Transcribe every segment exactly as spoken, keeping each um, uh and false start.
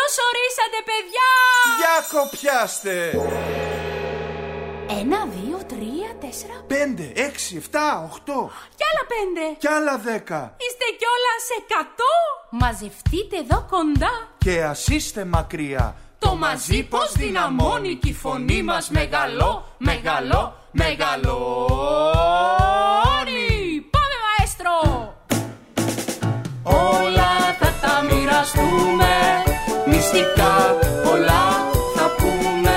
Καλώς ορίσατε, παιδιά! Για κοπιάστε! Ένα, δύο, τρία, τέσσερα... Πέντε, έξι, εφτά, οχτώ... Κι άλλα πέντε... Κι άλλα δέκα... Είστε κιόλας εκατό! Μαζευτείτε εδώ κοντά... Και ας είστε μακριά... Το μαζί πως δυναμώνει κι η φωνή μας μεγαλώ, μεγαλώ, μεγαλώνει. Πάμε, μαέστρο! Όλα θα τα μοιραστούμε, μυστικά πολλά θα πούμε.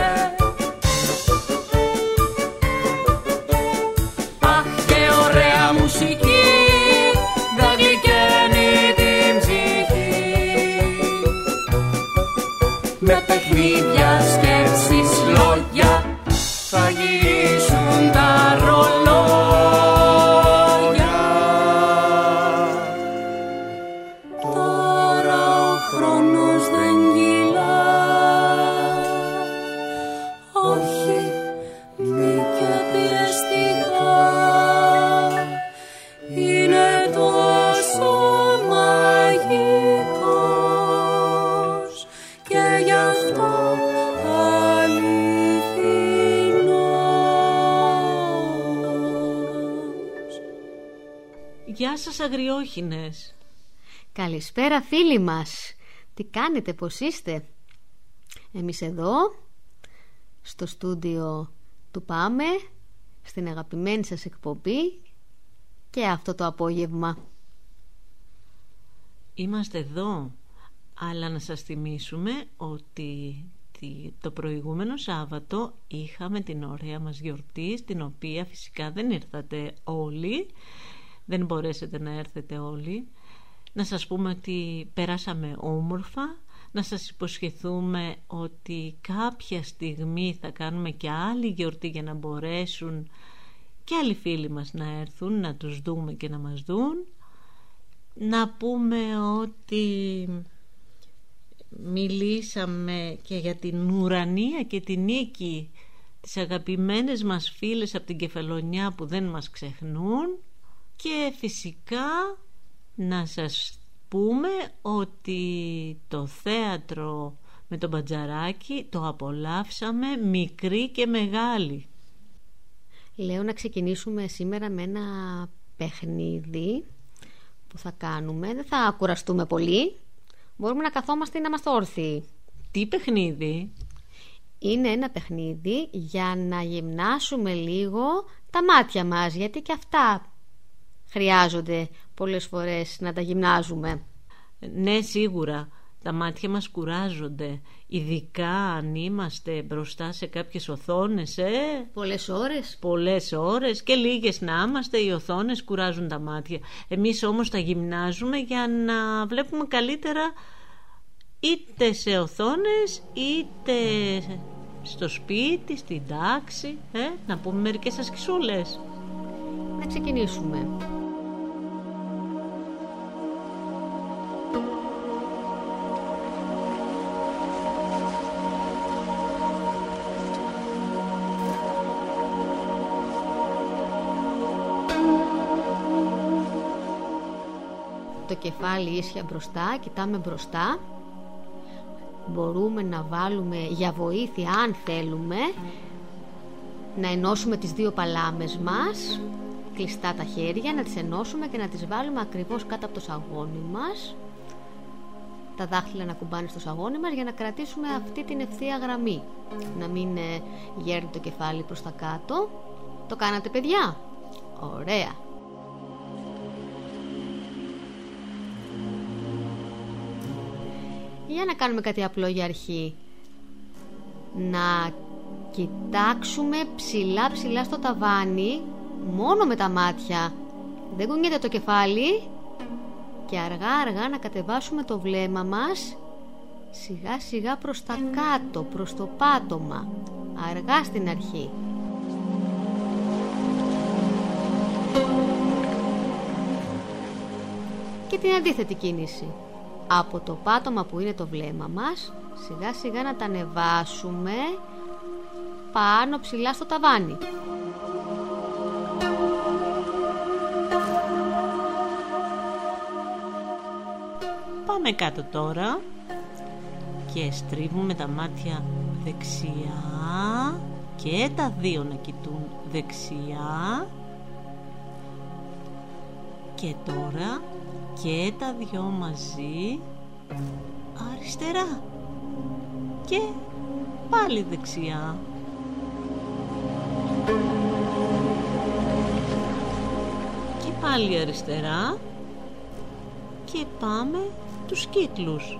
Αχ, και ωραία μουσική, θα γλυκαίνει την ψυχή. Με παιχνίδια, σκέψεις, λόγια, θα γυρίσουν τα ρολόγια. Τώρα ο χρόνος δεν κυλά, όχι, μη και πιεστικά. Είναι τόσο μαγικός και γι' αυτό αληθινός. Γεια σας, αγριόχινες. Καλησπέρα, φίλοι μας. Τι κάνετε, πώς είστε? Εμείς εδώ στο στούντιο του Πάμε, στην αγαπημένη σας εκπομπή, και αυτό το απόγευμα Είμαστε εδώ, αλλά να σας θυμίσουμε ότι το προηγούμενο Σάββατο είχαμε την ωραία μας γιορτή, στην οποία φυσικά δεν ήρθατε όλοι, δεν μπορέσετε να έρθετε όλοι. Να σας πούμε ότι περάσαμε όμορφα, να σας υποσχεθούμε ότι κάποια στιγμή θα κάνουμε και άλλη γιορτή για να μπορέσουν και άλλοι φίλοι μας να έρθουν, να τους δούμε και να μας δουν. Να πούμε ότι μιλήσαμε και για την ουρανία και την νίκη, τις αγαπημένες μας φίλες από την Κεφαλονιά που δεν μας ξεχνούν, και φυσικά να σας πούμε ότι το θέατρο με τον Μπατζαράκη το απολαύσαμε μικροί και μεγάλοι. Λέω να ξεκινήσουμε σήμερα με ένα παιχνίδι που θα κάνουμε. Δεν θα κουραστούμε πολύ. Μπορούμε να καθόμαστε ή να είμαστε όρθιοι. Τι παιχνίδι? Είναι ένα παιχνίδι για να γυμνάσουμε λίγο τα μάτια μας, γιατί και αυτά χρειάζονται πολλές φορές να τα γυμνάζουμε. Ναι, σίγουρα τα μάτια μας κουράζονται, ειδικά αν είμαστε μπροστά σε κάποιες οθόνες, ε? Πολλές ώρες. Πολλές ώρες και λίγες να είμαστε, οι οθόνες κουράζουν τα μάτια. Εμείς όμως τα γυμνάζουμε για να βλέπουμε καλύτερα, είτε σε οθόνες είτε στο σπίτι, στην τάξη, ε? Να πούμε μερικές ασκησούλες. Να ξεκινήσουμε. Το κεφάλι ίσια μπροστά, κοιτάμε μπροστά. Μπορούμε να βάλουμε για βοήθεια, αν θέλουμε, να ενώσουμε τις δύο παλάμες μας, κλειστά τα χέρια, να τις ενώσουμε και να τις βάλουμε ακριβώς κάτω από το σαγόνι μας, τα δάχτυλα να κουμπάνε στο σαγόνι μας, για να κρατήσουμε αυτή την ευθεία γραμμή, να μην ε, γέρνει το κεφάλι προς τα κάτω. Το κάνατε, παιδιά? Ωραία. Για να κάνουμε κάτι απλό για αρχή. Να κοιτάξουμε ψηλά ψηλά στο ταβάνι, μόνο με τα μάτια. Δεν κουνιέται το κεφάλι. Και αργά αργά να κατεβάσουμε το βλέμμα μας σιγά σιγά προς τα κάτω, προς το πάτωμα. Αργά στην αρχή. Και την αντίθετη κίνηση. Από το πάτωμα που είναι το βλέμμα μας, σιγά σιγά να τα ανεβάσουμε πάνω ψηλά στο ταβάνι. Πάμε κάτω τώρα. και στρίβουμε τα μάτια δεξιά και τα δύο να κοιτούν δεξιά. Και τώρα και τα δυο μαζί αριστερά και πάλι δεξιά. Και πάλι αριστερά και πάμε τους κύκλους.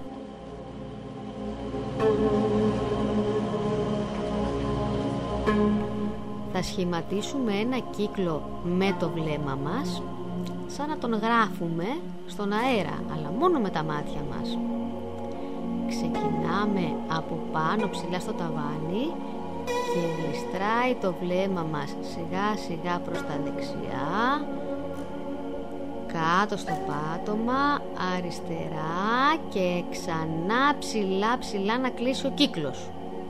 Θα σχηματίσουμε ένα κύκλο με το βλέμμα μας, σαν να τον γράφουμε στον αέρα, αλλά μόνο με τα μάτια μας. Ξεκινάμε από πάνω ψηλά στο ταβάνι και γλιστράει το βλέμμα μας σιγά σιγά προς τα δεξιά, κάτω στο πάτωμα, αριστερά και ξανά ψηλά ψηλά να κλείσει ο κύκλος.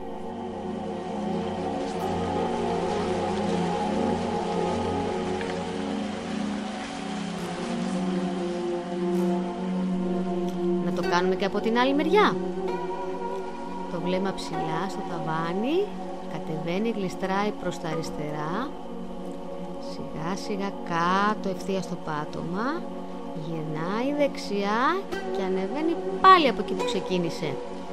Να το κάνουμε και από την άλλη μεριά. Το βλέμμα ψηλά στο ταβάνι, κατεβαίνει, γλιστράει προς τα αριστερά, σιγά σιγά κάτω ευθεία στο πάτωμα, γυρνάει δεξιά και ανεβαίνει πάλι από εκεί που ξεκίνησε.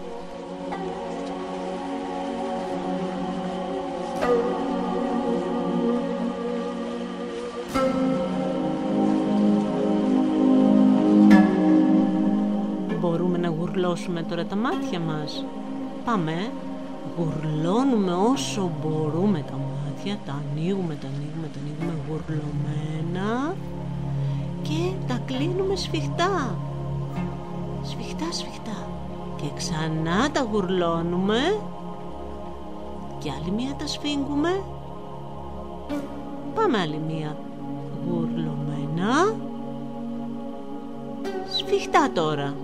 Μπορούμε να γουρλώσουμε τώρα τα μάτια μας. Πάμε, γουρλώνουμε όσο μπορούμε τα μάτια, τα ανοίγουμε, τα ανοίγουμε, τα ανοίγουμε γουρλωμένα και τα κλείνουμε σφιχτά. Σφιχτά, σφιχτά. Και ξανά τα γουρλώνουμε και άλλη μία τα σφίγγουμε. Πάμε άλλη μία. Γουρλωμένα. Σφιχτά τώρα.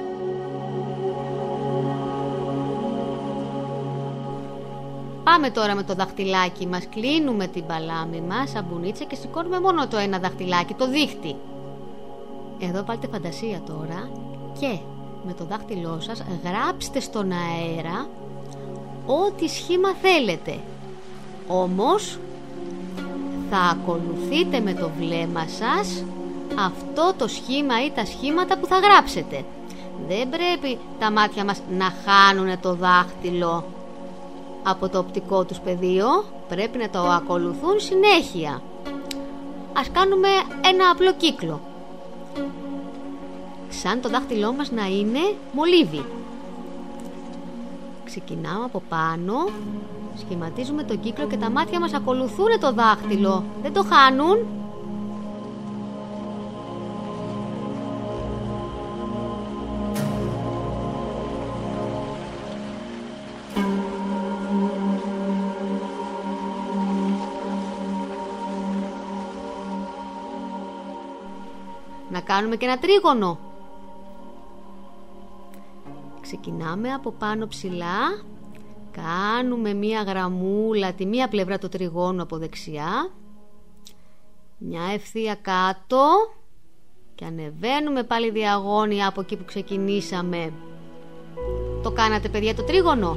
Πάμε τώρα με το δαχτυλάκι μας, κλείνουμε την παλάμη μας σαν μπουνίτσα και σηκώνουμε μόνο το ένα δαχτυλάκι, το δίχτυ. Εδώ βάλτε φαντασία τώρα και με το δάχτυλό σας γράψτε στον αέρα ό,τι σχήμα θέλετε. Όμως θα ακολουθείτε με το βλέμμα σας αυτό το σχήμα ή τα σχήματα που θα γράψετε. Δεν πρέπει τα μάτια μας να χάνουν το δάχτυλο από το οπτικό τους πεδίο, πρέπει να το ακολουθούν συνέχεια. Ας κάνουμε ένα απλό κύκλο, σαν το δάχτυλό μας να είναι μολύβι. Ξεκινάμε από πάνω, σχηματίζουμε τον κύκλο και τα μάτια μας ακολουθούν το δάχτυλο, δεν το χάνουν. Να κάνουμε και ένα τρίγωνο. Ξεκινάμε από πάνω ψηλά, κάνουμε μία γραμμούλα τη μία πλευρά του τριγώνου από δεξιά, μια ευθεία κάτω και ανεβαίνουμε πάλι διαγώνια από εκεί που ξεκινήσαμε. Το κάνατε, παιδιά, το τρίγωνο?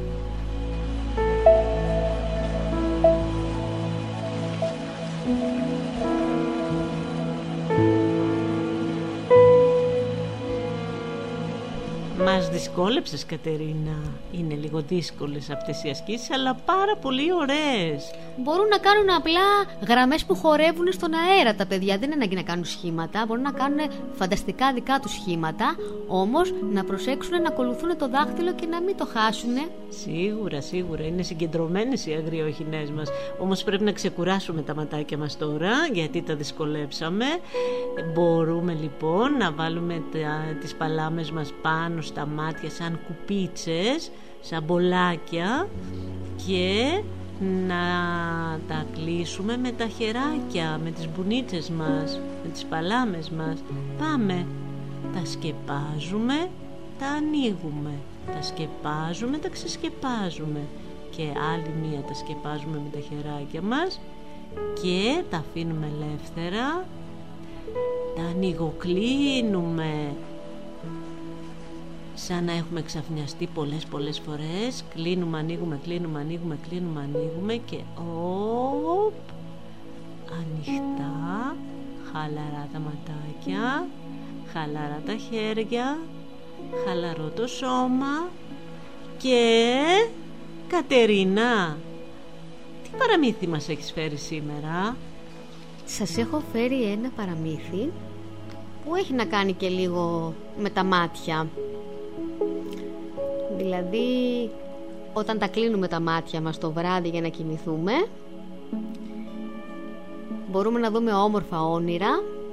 Μας δυσκόλεψες, Κατερίνα. Είναι λίγο δύσκολες αυτές οι ασκήσεις, αλλά πάρα πολύ ωραίες. Μπορούν να κάνουν απλά γραμμές που χορεύουν στον αέρα τα παιδιά. Δεν είναι ανάγκη να κάνουν σχήματα. Μπορούν να κάνουν φανταστικά δικά τους σχήματα, όμως να προσέξουν να ακολουθούν το δάχτυλο και να μην το χάσουν. Σίγουρα, σίγουρα. Είναι συγκεντρωμένες οι αγριόχινές μας. Όμως πρέπει να ξεκουράσουμε τα ματάκια μας τώρα, γιατί τα δυσκολέψαμε. Μπορούμε λοιπόν να βάλουμε τα, τις παλάμες μας πάνω στα μάτια σαν κουπίτσες, σαν μπολάκια, και να τα κλείσουμε με τα χεράκια, με τις μπουνίτσες μας, με τις παλάμες μας. Πάμε, τα σκεπάζουμε, τα ανοίγουμε, τα σκεπάζουμε, τα ξεσκεπάζουμε και άλλη μία τα σκεπάζουμε με τα χεράκια μας και τα αφήνουμε ελεύθερα, τα ανοιγοκλίνουμε σαν να έχουμε ξαφνιαστεί πολλές πολλές φορές. Κλείνουμε, ανοίγουμε, κλείνουμε, ανοίγουμε, κλείνουμε, ανοίγουμε και οπ, ανοιχτά, χαλαρά τα ματάκια, χαλαρά τα χέρια, χαλαρό το σώμα. Και Κατερίνα, τι παραμύθι μας έχεις φέρει σήμερα? Σας έχω φέρει ένα παραμύθι που έχει να κάνει και λίγο με τα μάτια. Δηλαδή, όταν τα κλείνουμε τα μάτια μας το βράδυ για να κοιμηθούμε, μπορούμε να δούμε όμορφα όνειρα.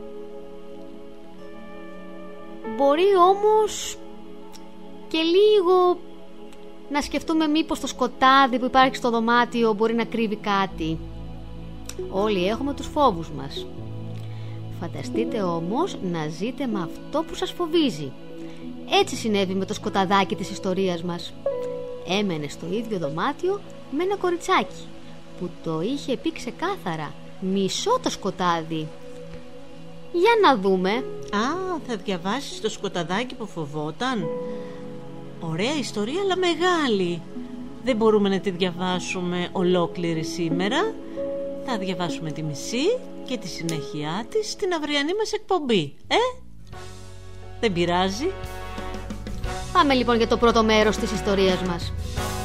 Μπορεί όμως και λίγο να σκεφτούμε μήπως το σκοτάδι που υπάρχει στο δωμάτιο μπορεί να κρύβει κάτι. Όλοι έχουμε τους φόβους μας. Φανταστείτε όμως να ζείτε με αυτό που σας φοβίζει. Έτσι συνέβη με το σκοταδάκι της ιστορίας μας. Έμενε στο ίδιο δωμάτιο με ένα κοριτσάκι που το είχε πει ξεκάθαρα: μισώ το σκοτάδι. Για να δούμε. Α, θα διαβάσεις το σκοταδάκι που φοβόταν? Ωραία ιστορία, αλλά μεγάλη. Δεν μπορούμε να τη διαβάσουμε ολόκληρη σήμερα. Θα διαβάσουμε τη μισή και τη συνέχεια της στην αυριανή μας εκπομπή. Ε, δεν πειράζει. Πάμε λοιπόν για το πρώτο μέρος της ιστορίας μας.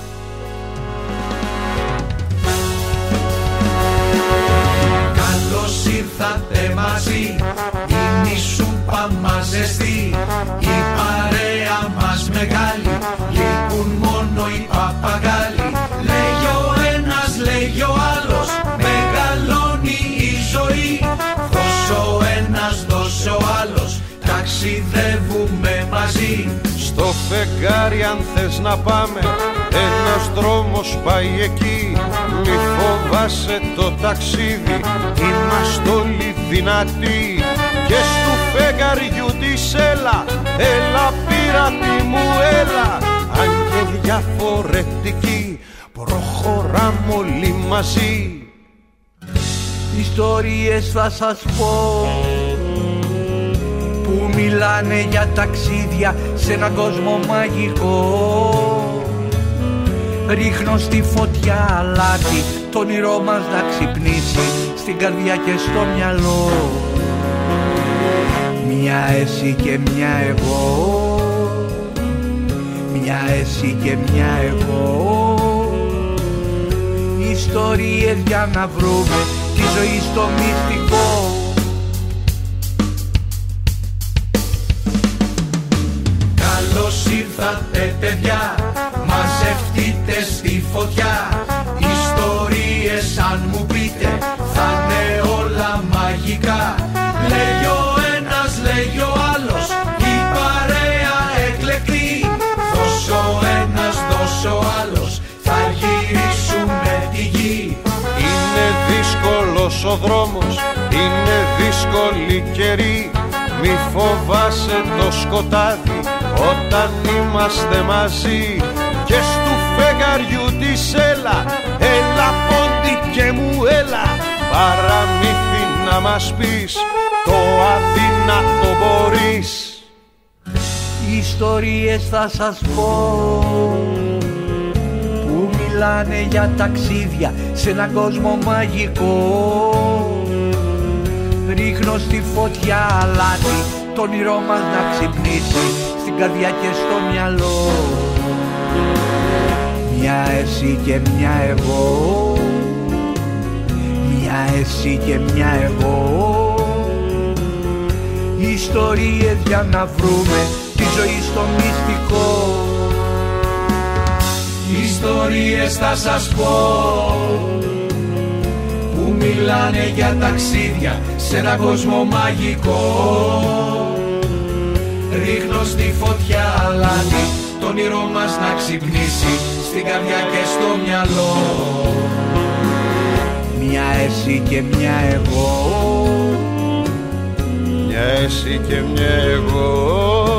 Καλώς ήρθατε μαζί, είναι η σούπα μας ζεστή, η παρέα μας μεγάλη, λείπουν μόνο οι παπαγάλοι. Λέγει ο ένας, λέγει ο άλλος, μεγαλώνει η ζωή, δώσε ο ένας, δώσε ο άλλος, ταξιδεύουμε μαζί. Στο φεγγάρι αν θες να πάμε, ένας δρόμος πάει εκεί. Μη φοβάσαι το ταξίδι, είμαστε όλοι δυνατοί. Και στου φεγγαριού της έλα, έλα πειρατή μου έλα. Αν και διαφορετικοί, προχωράμε όλοι μαζί. Ιστορίες θα σας πω που μιλάνε για ταξίδια σε έναν κόσμο μαγικό. Ρίχνω στη φωτιά αλάτι, το όνειρό μας να ξυπνήσει στην καρδιά και στο μυαλό. Μια εσύ και μια εγώ, μια εσύ και μια εγώ. Ιστορίες για να βρούμε τη ζωή στο μυστικό. Καλώς ήρθατε παιδιά, μαζευτείτε στη φωτιά. Ιστορίες αν μου πείτε θα είναι όλα μαγικά. Λέγει ο ένας, λέγει ο άλλος, η παρέα εκλεκτή. Δώσε ο ένας, δώσε ο άλλος, θα γυρίσουμε τη γη. Είναι δύσκολος ο δρόμος, είναι δύσκολη καιρή. Μη φοβάσαι το σκοτάδι όταν είμαστε μαζί. Και στου φεγγαριού της έλα, έλα πόντι και μου έλα. Παραμύθι να μας πεις, το αδύνατο μπορείς. Ιστορίες θα σας πω που μιλάνε για ταξίδια σε έναν κόσμο μαγικό. Ρίχνω στη φωτιά αλάτι, το όνειρό μας να ξυπνήσει στην καρδιά και στο μυαλό. Μια εσύ και μια εγώ, μια εσύ και μια εγώ. Ιστορίες για να βρούμε τη ζωή στο μυστικό. Ιστορίες θα σας πω που μιλάνε για ταξίδια σε έναν κόσμο μαγικό. Ρίχνω στη φωτιά αλάτι, το όνειρό μας να ξυπνήσει στην καρδιά και στο μυαλό. Μια εσύ και μια εγώ, μια εσύ και μια εγώ.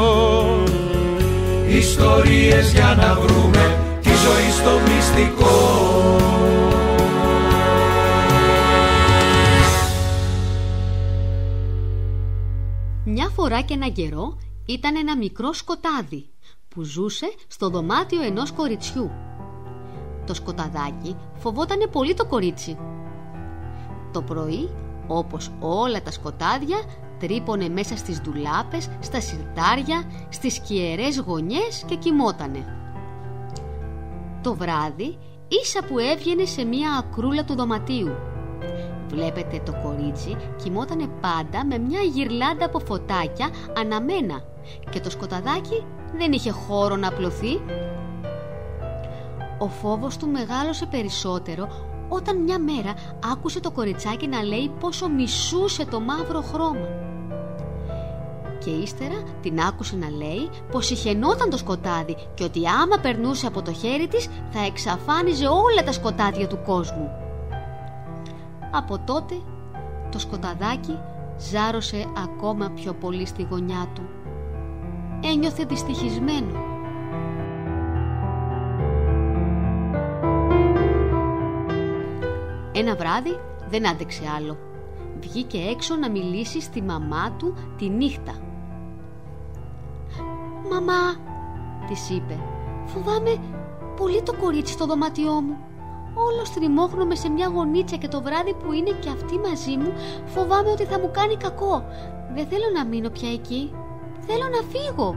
Ιστορίες για να βρούμε τη ζωή στο μυστικό. Μια φορά και ένα καιρό ήταν ένα μικρό σκοτάδι που που ζούσε στο δωμάτιο ενός κοριτσιού. Το σκοταδάκι φοβότανε πολύ το κορίτσι. Το πρωί, όπως όλα τα σκοτάδια, τρύπωνε μέσα στις ντουλάπες, στα σιρτάρια, στις σκιερές γωνιές και κοιμότανε. Το βράδυ, ίσα που έβγαινε σε μια ακρούλα του δωματίου, βλέπετε το κορίτσι κοιμότανε πάντα με μια γυρλάντα από φωτάκια αναμένα και το σκοταδάκι δεν είχε χώρο να απλωθεί. Ο φόβος του μεγάλωσε περισσότερο όταν μια μέρα άκουσε το κοριτσάκι να λέει πόσο μισούσε το μαύρο χρώμα. Και ύστερα την άκουσε να λέει πως συχαινόταν το σκοτάδι και ότι άμα περνούσε από το χέρι της θα εξαφάνιζε όλα τα σκοτάδια του κόσμου. Από τότε το σκοταδάκι ζάρωσε ακόμα πιο πολύ στη γωνιά του. Ένιωθε δυστυχισμένο. Ένα βράδυ δεν άντεξε άλλο. Βγήκε έξω να μιλήσει στη μαμά του τη νύχτα. «Μαμά», της είπε, «φοβάμαι πολύ το κορίτσι στο δωμάτιό μου. Όλο στριμώχνομαι σε μια γωνίτσα και το βράδυ που είναι και αυτή μαζί μου φοβάμαι ότι θα μου κάνει κακό. Δεν θέλω να μείνω πια εκεί. Θέλω να φύγω».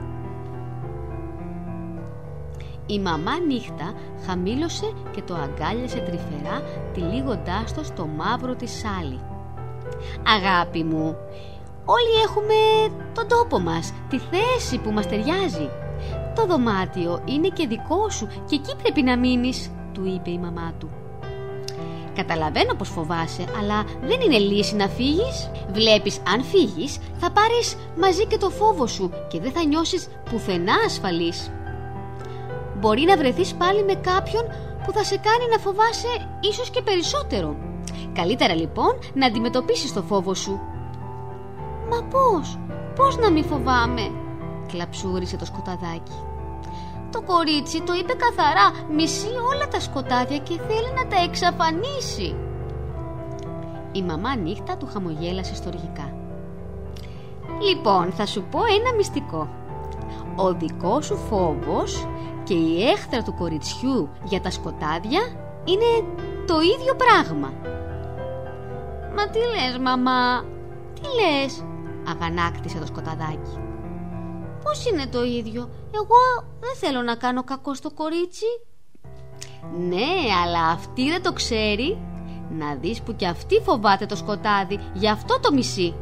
Η μαμά νύχτα χαμήλωσε και το αγκάλιασε τρυφερά, τυλίγοντάς το στο μαύρο της σάλι. «Αγάπη μου, όλοι έχουμε τον τόπο μας, τη θέση που μας ταιριάζει. Το δωμάτιο είναι και δικό σου και εκεί πρέπει να μείνεις», του είπε η μαμά του. «Καταλαβαίνω πως φοβάσαι, αλλά δεν είναι λύση να φύγεις. Βλέπεις, αν φύγεις θα πάρεις μαζί και το φόβο σου και δεν θα νιώσεις πουθενά ασφαλής. Μπορεί να βρεθείς πάλι με κάποιον που θα σε κάνει να φοβάσαι ίσως και περισσότερο. Καλύτερα λοιπόν να αντιμετωπίσεις το φόβο σου». «Μα πώς, πώς να μη φοβάμαι», κλαψούρισε το σκοταδάκι. «Το κορίτσι το είπε καθαρά, μισεί όλα τα σκοτάδια και θέλει να τα εξαφανίσει». Η μαμά νύχτα του χαμογέλασε στοργικά. «Λοιπόν, θα σου πω ένα μυστικό. Ο δικός σου φόβος και η έχθρα του κοριτσιού για τα σκοτάδια είναι το ίδιο πράγμα». «Μα τι λες, μαμά, τι λες?» αγανάκτησε το σκοταδάκι. «Πώς είναι το ίδιο? Εγώ δεν θέλω να κάνω κακό στο κορίτσι». «Ναι, αλλά αυτή δεν το ξέρει. Να δεις που κι αυτή φοβάται το σκοτάδι, γι' αυτό το μισεί».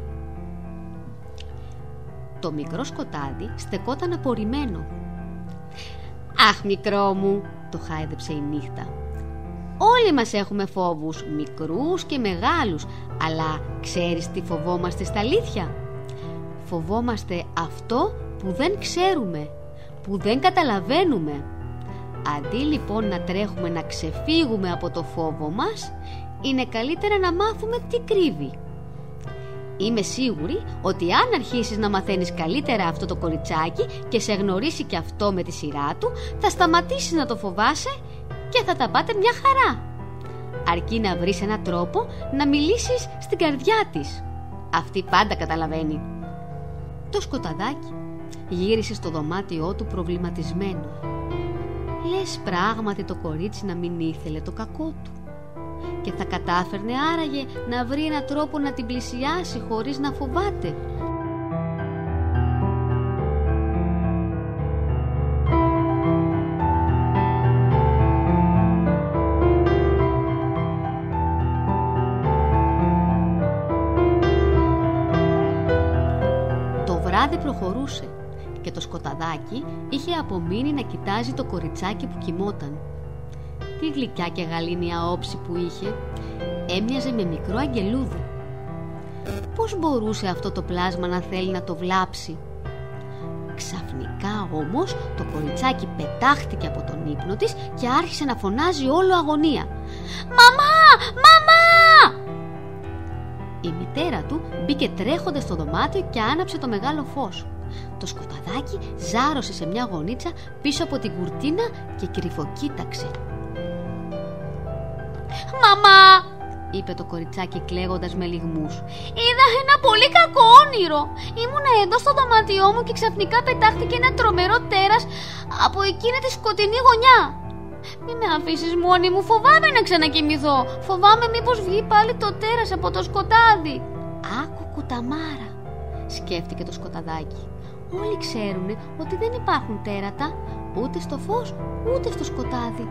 Το μικρό σκοτάδι στεκόταν απορριμμένο. «Αχ, μικρό μου», το χάιδεψε η νύχτα, «όλοι μας έχουμε φόβους, μικρούς και μεγάλους, αλλά ξέρεις τι φοβόμαστε στα αλήθεια? Φοβόμαστε αυτό που δεν ξέρουμε, που δεν καταλαβαίνουμε. Αντί λοιπόν να τρέχουμε να ξεφύγουμε από το φόβο μας, είναι καλύτερα να μάθουμε τι κρύβει. Είμαι σίγουρη ότι αν αρχίσεις να μαθαίνεις καλύτερα αυτό το κοριτσάκι και σε γνωρίσει και αυτό με τη σειρά του, θα σταματήσεις να το φοβάσαι και θα τα πάτε μια χαρά. Αρκεί να βρεις έναν τρόπο να μιλήσεις στην καρδιά της. Αυτή πάντα καταλαβαίνει». Το σκοταδάκι γύρισε στο δωμάτιό του προβληματισμένο. Λες πράγματι το κορίτσι να μην ήθελε το κακό του? Και θα κατάφερνε άραγε να βρει έναν τρόπο να την πλησιάσει χωρίς να φοβάται? Το βράδυ προχωρούσε και το σκοταδάκι είχε απομείνει να κοιτάζει το κοριτσάκι που κοιμόταν. Τι γλυκιά και γαλήνια όψη που είχε, έμοιαζε με μικρό αγγελούδι. Πώς μπορούσε αυτό το πλάσμα να θέλει να το βλάψει? Ξαφνικά όμως το κοριτσάκι πετάχτηκε από τον ύπνο της και άρχισε να φωνάζει όλο αγωνία. «Μαμά! Μαμά!» Η μητέρα του μπήκε τρέχοντας στο δωμάτιο και άναψε το μεγάλο φως. Το σκοταδάκι ζάρωσε σε μια γωνίτσα πίσω από την κουρτίνα και κρυφοκοίταξε. «Μαμά!» είπε το κοριτσάκι κλαίγοντας με λυγμούς. «Είδα ένα πολύ κακό όνειρο. Ήμουνα εδώ στο δωμάτιό μου και ξαφνικά πετάχτηκε ένα τρομερό τέρας από εκείνη τη σκοτεινή γωνιά. Μη με αφήσεις μόνη μου, φοβάμαι να ξανακοιμηθώ. Φοβάμαι μήπως βγει πάλι το τέρας από το σκοτάδι». «Άκου, κουταμάρα», σκέφτηκε το σκοταδάκι. «Όλοι ξέρουν ότι δεν υπάρχουν τέρατα ούτε στο φως ούτε στο σκοτάδι».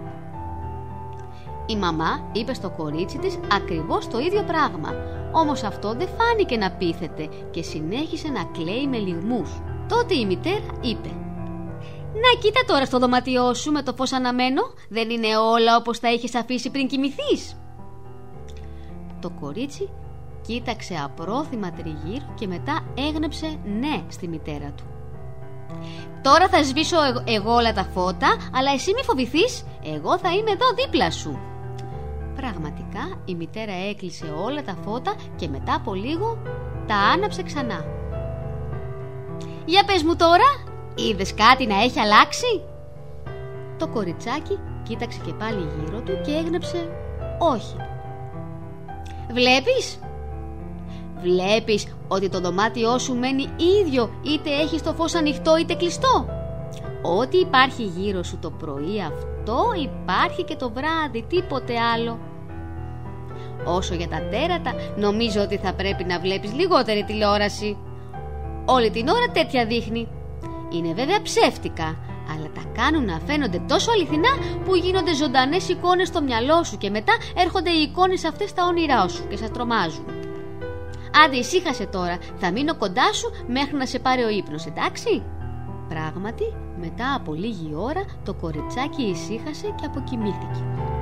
Η μαμά είπε στο κορίτσι της ακριβώς το ίδιο πράγμα, όμως αυτό δεν φάνηκε να πείθεται και συνέχισε να κλαίει με λυγμούς. Τότε η μητέρα είπε: «Να κοίτα τώρα στο δωμάτιό σου με το φως αναμένο, δεν είναι όλα όπως τα είχες αφήσει πριν κοιμηθείς?» Το κορίτσι κοίταξε απρόθυμα τριγύρω και μετά έγνεψε ναι στη μητέρα του. «Τώρα θα σβήσω εγώ όλα τα φώτα, αλλά εσύ μη φοβηθείς, εγώ θα είμαι εδώ δίπλα σου». Πραγματικά η μητέρα έκλεισε όλα τα φώτα και μετά από λίγο τα άναψε ξανά. «Για πες μου τώρα, είδες κάτι να έχει αλλάξει?» Το κοριτσάκι κοίταξε και πάλι γύρω του και έγνεψε όχι. «Βλέπεις? Βλέπεις ότι το δωμάτιό σου μένει ίδιο είτε έχεις το φως ανοιχτό είτε κλειστό? Ό,τι υπάρχει γύρω σου το πρωί αυτό υπάρχει και το βράδυ, τίποτε άλλο. Όσο για τα τέρατα, νομίζω ότι θα πρέπει να βλέπεις λιγότερη τηλεόραση. Όλη την ώρα τέτοια δείχνει. Είναι βέβαια ψεύτικα, αλλά τα κάνουν να φαίνονται τόσο αληθινά που γίνονται ζωντανές εικόνες στο μυαλό σου και μετά έρχονται οι εικόνες αυτές στα όνειρά σου και σε τρομάζουν. Άντε, ησύχασε τώρα, θα μείνω κοντά σου μέχρι να σε πάρει ο ύπνος, εντάξει?» Πράγματι, μετά από λίγη ώρα το κοριτσάκι ησύχασε και αποκοιμήθηκε.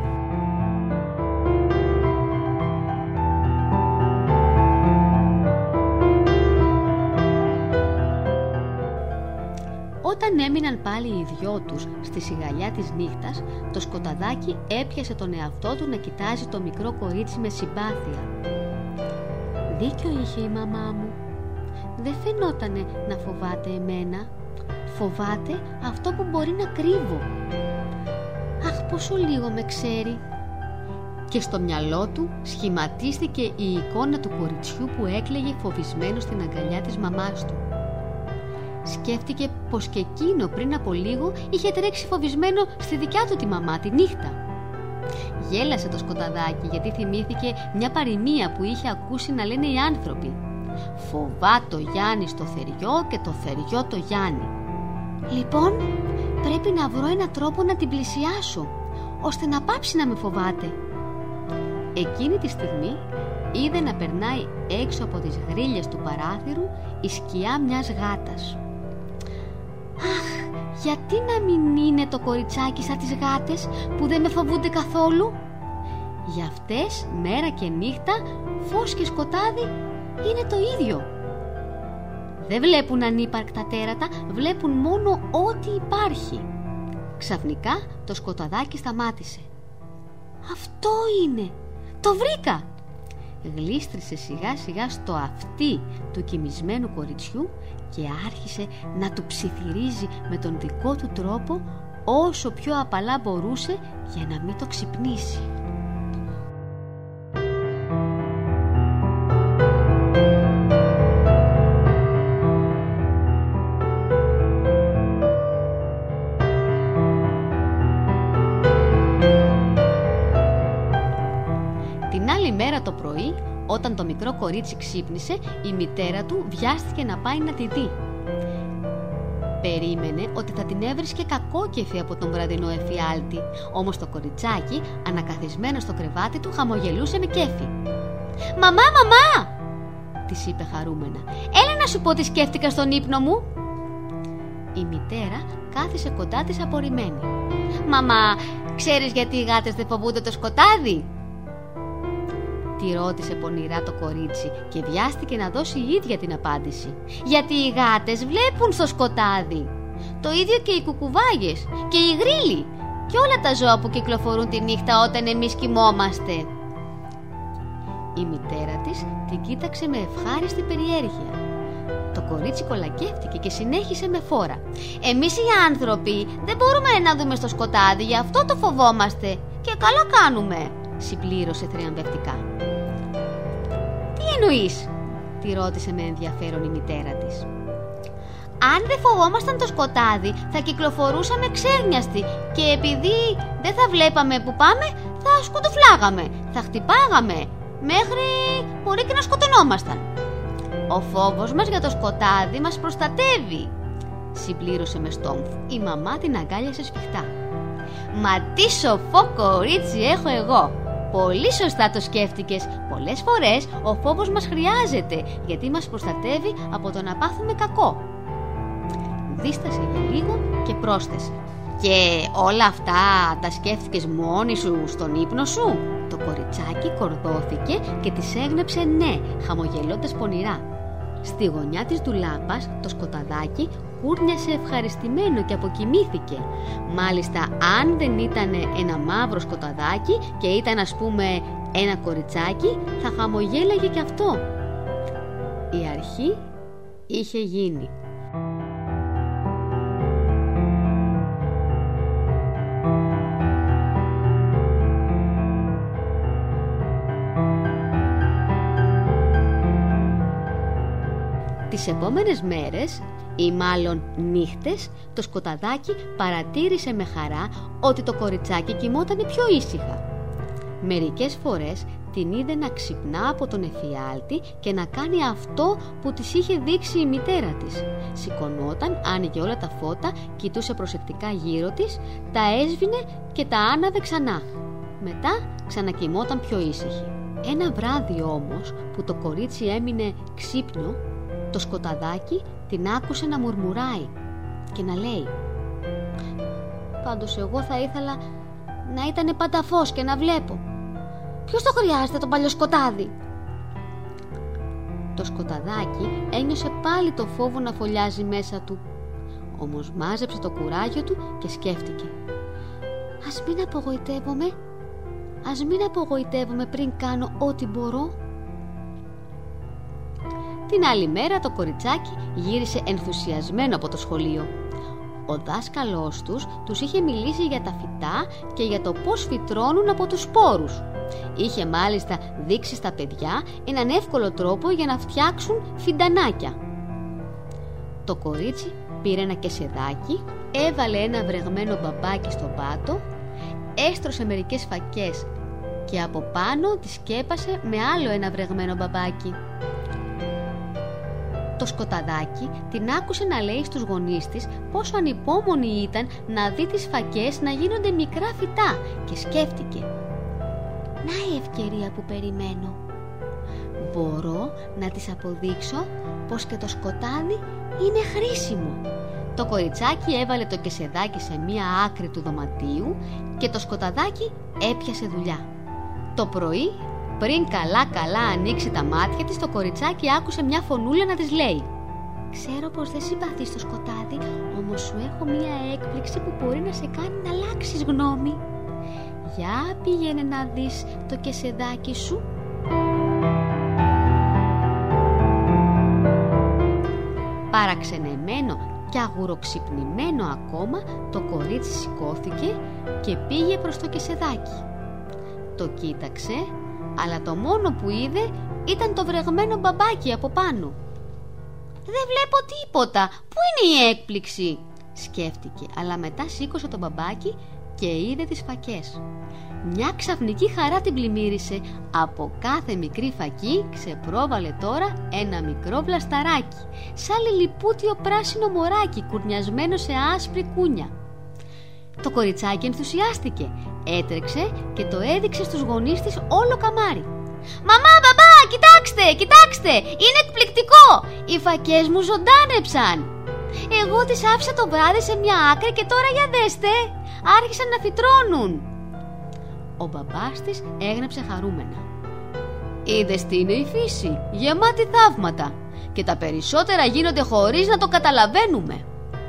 Όταν έμειναν πάλι οι δυο τους στη σιγαλιά της νύχτας, το σκοταδάκι έπιασε τον εαυτό του να κοιτάζει το μικρό κορίτσι με συμπάθεια. «Δίκιο είχε η μαμά μου. Δεν φαινότανε να φοβάται εμένα. Φοβάται αυτό που μπορεί να κρύβω. Αχ, πόσο λίγο με ξέρει». Και στο μυαλό του σχηματίστηκε η εικόνα του κοριτσιού που έκλαιγε φοβισμένο στην αγκαλιά της μαμάς του. Σκέφτηκε πως και εκείνο πριν από λίγο είχε τρέξει φοβισμένο στη δικιά του τη μαμά τη νύχτα. Γέλασε το σκοταδάκι γιατί θυμήθηκε μια παροιμία που είχε ακούσει να λένε οι άνθρωποι: «Φοβά το Γιάννη στο θεριό και το θεριό το Γιάννη». «Λοιπόν, πρέπει να βρω έναν τρόπο να την πλησιάσω, ώστε να πάψει να με φοβάται». Εκείνη τη στιγμή είδε να περνάει έξω από τις γρίλες του παράθυρου η σκιά μιας γάτας. «Αχ, γιατί να μην είναι το κοριτσάκι σαν τις γάτες που δεν με φοβούνται καθόλου? Για αυτές μέρα και νύχτα, φως και σκοτάδι είναι το ίδιο. Δεν βλέπουν ανύπαρκτα τέρατα, βλέπουν μόνο ό,τι υπάρχει». Ξαφνικά το σκοταδάκι σταμάτησε. «Αυτό είναι! Το βρήκα!» Γλίστρισε σιγά σιγά στο αυτί του κοιμισμένου κοριτσιού και άρχισε να του ψιθυρίζει με τον δικό του τρόπο όσο πιο απαλά μπορούσε για να μην το ξυπνήσει. Την άλλη μέρα το πρωί, όταν το μικρό κορίτσι ξύπνησε, η μητέρα του βιάστηκε να πάει να τη δει. Περίμενε ότι θα την έβρισκε κακόκεφη από τον βραδινό εφιάλτη, όμως το κοριτσάκι, ανακαθισμένο στο κρεβάτι του, χαμογελούσε με κέφι. «Μαμά, μαμά!» της είπε χαρούμενα. «Έλα να σου πω τι σκέφτηκα στον ύπνο μου». Η μητέρα κάθισε κοντά της απορριμμένη. «Μαμά, ξέρεις γιατί οι γάτες δεν φοβούνται το σκοτάδι?» Τη ρώτησε πονηρά το κορίτσι και βιάστηκε να δώσει η ίδια την απάντηση. «Γιατί οι γάτες βλέπουν στο σκοτάδι. Το ίδιο και οι κουκουβάγες και οι γρίλοι και όλα τα ζώα που κυκλοφορούν τη νύχτα όταν εμείς κοιμόμαστε». Η μητέρα της την κοίταξε με ευχάριστη περιέργεια. Το κορίτσι κολακεύτηκε και συνέχισε με φόρα. «Εμείς οι άνθρωποι δεν μπορούμε να δούμε στο σκοτάδι, γι' αυτό το φοβόμαστε. Και καλά κάνουμε. συμπλήρωσε θριαμβευτικά. «Τι εννοείς?» τη ρώτησε με ενδιαφέρον η μητέρα της. «Αν δεν φοβόμασταν το σκοτάδι, θα κυκλοφορούσαμε ξέρνιαστοι και επειδή δεν θα βλέπαμε που πάμε, θα σκουντουφλάγαμε, θα χτυπάγαμε, μέχρι μπορεί και να σκοτωνόμασταν. Ο φόβος μας για το σκοτάδι μας προστατεύει», συμπλήρωσε με στόμφ. Η μαμά την αγκάλιασε σφιχτά. «Μα τι σοφό κορίτσι έχω εγώ! Πολύ σωστά το σκέφτηκες. Πολλές φορές ο φόβος μας χρειάζεται, γιατί μας προστατεύει από το να πάθουμε κακό». Δίστασε για λίγο και πρόσθεσε. «Και όλα αυτά τα σκέφτηκες μόνη σου στον ύπνο σου?» Το κοριτσάκι κορδώθηκε και της έγνεψε ναι, χαμογελώντας πονηρά. Στη γωνιά της ντουλάπας το σκοταδάκι κούρνιασε ευχαριστημένο και αποκοιμήθηκε. Μάλιστα, αν δεν ήταν ένα μαύρο σκοταδάκι και ήταν, ας πούμε, ένα κοριτσάκι, θα χαμογέλαγε κι αυτό. Η αρχή είχε γίνει. Τις επόμενες μέρες, ή μάλλον νύχτες, το σκοταδάκι παρατήρησε με χαρά ότι το κοριτσάκι κοιμόταν πιο ήσυχα. Μερικές φορές την είδε να ξυπνά από τον εφιάλτη και να κάνει αυτό που της είχε δείξει η μητέρα της. Σηκωνόταν, άνοιγε όλα τα φώτα, κοιτούσε προσεκτικά γύρω της, τα έσβηνε και τα άναβε ξανά. Μετά ξανακοιμόταν πιο ήσυχη. Ένα βράδυ όμως που το κορίτσι έμεινε ξύπνιο, το σκοταδάκι την άκουσε να μουρμουράει και να λέει: «Πάντως εγώ θα ήθελα να ήτανε πάντα φως και να βλέπω. Ποιος το χρειάζεται το παλιό σκοτάδι?» Το σκοταδάκι ένιωσε πάλι το φόβο να φωλιάζει μέσα του. Όμως μάζεψε το κουράγιο του και σκέφτηκε: «Ας μην απογοητεύομαι, ας μην απογοητεύομαι πριν κάνω ό,τι μπορώ». Την άλλη μέρα το κοριτσάκι γύρισε ενθουσιασμένο από το σχολείο. Ο δάσκαλός τους τους είχε μιλήσει για τα φυτά και για το πώς φυτρώνουν από τους σπόρους. Είχε μάλιστα δείξει στα παιδιά έναν εύκολο τρόπο για να φτιάξουν φιντανάκια. Το κορίτσι πήρε ένα κεσεδάκι, έβαλε ένα βρεγμένο μπαμπάκι στον πάτο, έστρωσε μερικές φακές και από πάνω τις σκέπασε με άλλο ένα βρεγμένο μπαμπάκι. Το σκοταδάκι την άκουσε να λέει στους γονείς της πόσο ανυπόμονη ήταν να δει τις φακές να γίνονται μικρά φυτά και σκέφτηκε: «Να η ευκαιρία που περιμένω. Μπορώ να της αποδείξω πως και το σκοτάδι είναι χρήσιμο». Το κοριτσάκι έβαλε το κεσεδάκι σε μία άκρη του δωματίου και το σκοταδάκι έπιασε δουλειά. Το πρωί, πριν καλά καλά ανοίξει τα μάτια της, το κοριτσάκι άκουσε μια φωνούλα να της λέει: «Ξέρω πως δεν συμπαθείς το σκοτάδι, όμως σου έχω μια έκπληξη που μπορεί να σε κάνει να αλλάξεις γνώμη. Για πήγαινε να δεις το κεσεδάκι σου». Παραξενεμένο και αγουροξυπνημένο ακόμα, το κορίτσι σηκώθηκε και πήγε προς το κεσεδάκι. Το κοίταξε, αλλά το μόνο που είδε ήταν το βρεγμένο μπαμπάκι από πάνω. «Δεν βλέπω τίποτα, πού είναι η έκπληξη?» σκέφτηκε, αλλά μετά σήκωσε το μπαμπάκι και είδε τις φακές. Μια ξαφνική χαρά την πλημμύρισε. Από κάθε μικρή φακή ξεπρόβαλε τώρα ένα μικρό βλασταράκι, σαν λιλιπούτιο πράσινο μωράκι κουρνιασμένο σε άσπρη κούνια. Το κοριτσάκι ενθουσιάστηκε, έτρεξε και το έδειξε στους γονείς της όλο καμάρι. «Μαμά, μπαμπά, κοιτάξτε, κοιτάξτε, είναι εκπληκτικό! Οι φακές μου ζωντάνεψαν! Εγώ τις άφησα το βράδυ σε μια άκρη και τώρα για δέστε, άρχισαν να φυτρώνουν». Ο μπαμπάς της έγνεψε χαρούμενα. «Είδες τι είναι η φύση, γεμάτη θαύματα, και τα περισσότερα γίνονται χωρίς να το καταλαβαίνουμε».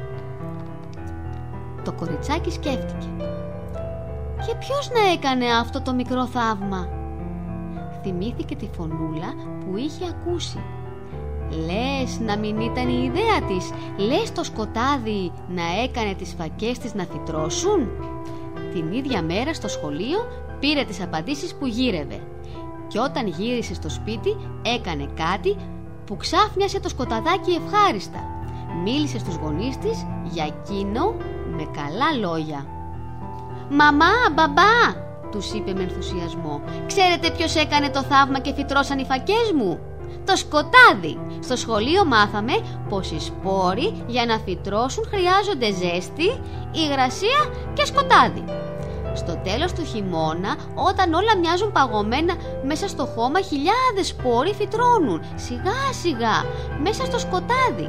Το κοριτσάκι σκέφτηκε: «Και ποιος να έκανε αυτό το μικρό θαύμα?» Θυμήθηκε τη φωνούλα που είχε ακούσει. Λες να μην ήταν η ιδέα της? Λες το σκοτάδι να έκανε τις φακές της να φυτρώσουν? Την ίδια μέρα στο σχολείο πήρε τις απαντήσεις που γύρευε. Και όταν γύρισε στο σπίτι έκανε κάτι που ξάφνιασε το σκοταδάκι ευχάριστα. Μίλησε στους γονείς της για εκείνο με καλά λόγια. «Μαμά, μπαμπά», τους είπε με ενθουσιασμό, «ξέρετε ποιος έκανε το θαύμα και φυτρώσαν οι φακές μου? Το σκοτάδι. Στο σχολείο μάθαμε πως οι σπόροι για να φυτρώσουν χρειάζονται ζέστη, υγρασία και σκοτάδι. Στο τέλος του χειμώνα, όταν όλα μοιάζουν παγωμένα μέσα στο χώμα, χιλιάδες σπόροι φυτρώνουν σιγά σιγά μέσα στο σκοτάδι.